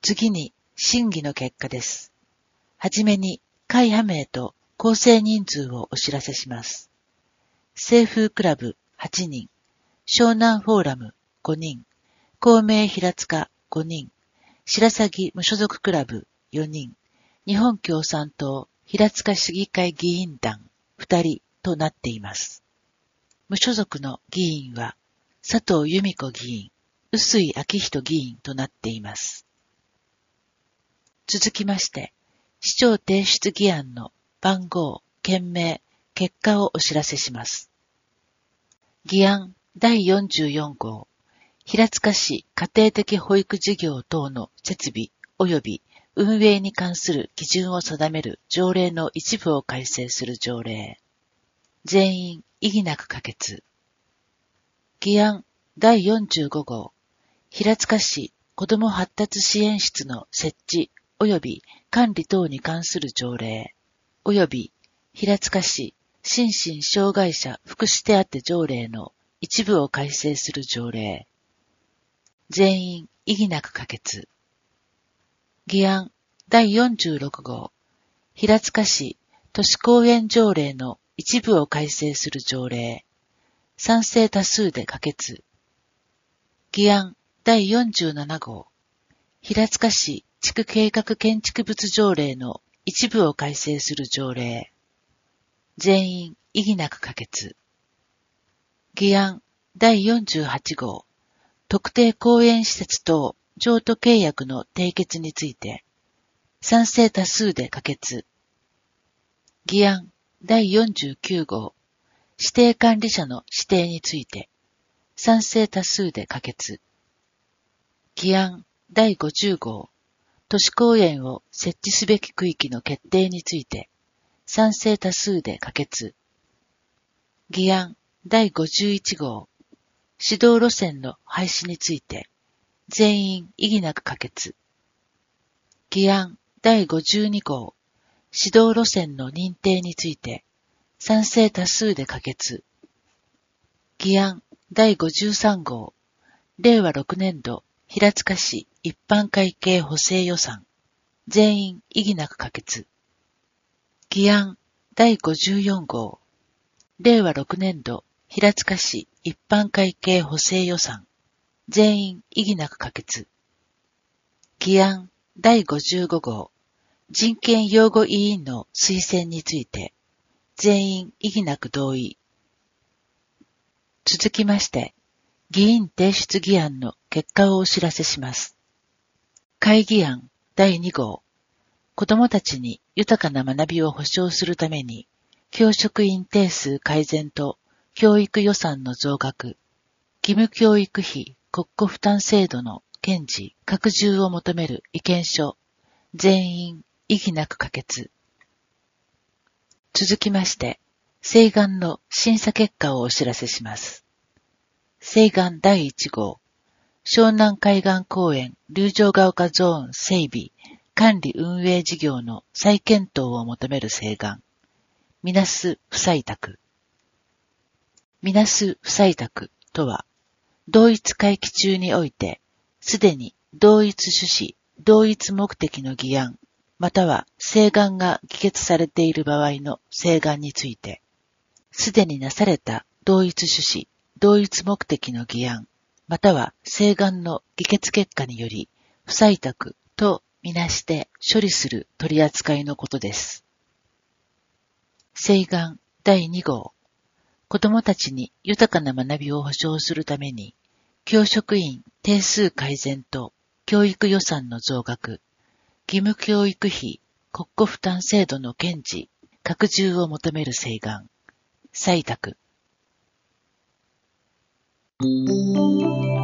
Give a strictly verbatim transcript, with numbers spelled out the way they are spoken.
次に、審議の結果です。はじめに、会派名と構成人数をお知らせします。清風クラブはちにん、湘南フォーラムごにん、公明平塚ごにん、白鷺無所属クラブよにん、日本共産党平塚市議会議員団ふたりとなっています。無所属の議員は、佐藤由美子議員、臼井明人議員となっています。続きまして、市長提出議案の番号、件名、結果をお知らせします。議案だいよんじゅうよん号、平塚市家庭的保育事業等の設備及び運営に関する基準を定める条例の一部を改正する条例。全員異議なく可決。議案だいよんじゅうご号、平塚市子ども発達支援室の設置及び管理等に関する条例及び平塚市心身障害者福祉手当条例の一部を改正する条例。全員異議なく可決。議案だいよんじゅうろく号、平塚市都市公園条例の一部を改正する条例。賛成多数で可決。議案だいよんじゅうなな号、平塚市地区計画建築物条例の一部を改正する条例。全員異議なく可決。議案だいよんじゅうはち号、特定公園施設等譲渡契約の締結について、賛成多数で可決。議案だいよんじゅうきゅう号、指定管理者の指定について、賛成多数で可決。議案だいごじゅう号、都市公園を設置すべき区域の決定について、賛成多数で可決。議案だいごじゅういち号、指導路線の廃止について、全員異議なく可決。議案だいごじゅうに号、指導路線の認定について、賛成多数で可決。議案だいごじゅうさん号、令和ろく年度平塚市一般会計補正予算、全員異議なく可決。議案だいごじゅうよん号、令和ろく年度平塚市一般会計補正予算、全員異議なく可決。議案だいごじゅうご号、人権擁護委員の推薦について、全員異議なく同意。続きまして、議員提出議案の結果をお知らせします。会議案だいに号、子どもたちに豊かな学びを保障するために、教職員定数改善と教育予算の増額、義務教育費国庫負担制度の堅持、拡充を求める意見書、全員異議なく可決。続きまして、請願の審査結果をお知らせします。請願だいいち号、湘南海岸公園竜城ヶ丘ゾーン整備管理運営事業の再検討を求める請願。みなす不採択。みなす不採択とは、同一会期中において、すでに同一趣旨、同一目的の議案、または請願が議決されている場合の請願について、すでになされた同一趣旨、同一目的の議案、または請願の議決結果により、不採択とみなして処理する取り扱いのことです。請願だいに号、子どもたちに豊かな学びを保障するために、教職員定数改善と教育予算の増額、義務教育費国庫負担制度の堅持、拡充を求める請願、採択。